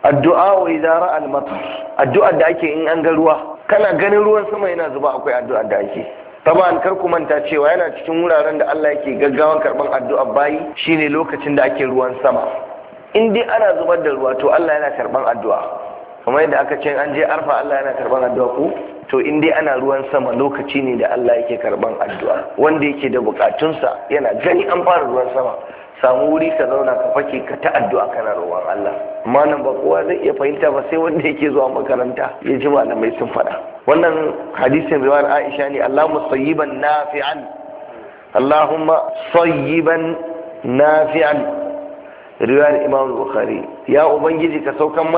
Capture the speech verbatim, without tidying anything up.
addu'a wa idza ra'a al-matar, addu'a da ake in an ga ruwa, kana ganin ruwan sama yana zuba akwai addu'a da ake. Taban kar ku manta cewa yana cikin wuraren da Allah yake gaggawan karban addu'a bayi shine lokacin da ake ruwan sama. In dai ana zubar da ruwa to Allah yana karban addu'a. Kamar yadda aka ce an je arfa Allah yana karban addu'a ko to in dai ana ruwan sama lokaci ne da Allah yake karban addu'a. Wanda yake da bukatunsa yana gani an fara ruwan sama, samu wuri ka zauna ka fake ka ta addu'a kana roƙon Allah. Amma nan ba kowa zai iya fahimta ba sai wanda yake zuwa makaranta ya ji malamai sun faɗa. Wannan hadisin riwayar Aisha ne, Allahumma sayyiban nafi'an, Allahumma sayyiban nafi'an, riwayar Imam Bukhari. Ya ubangiji ka saukan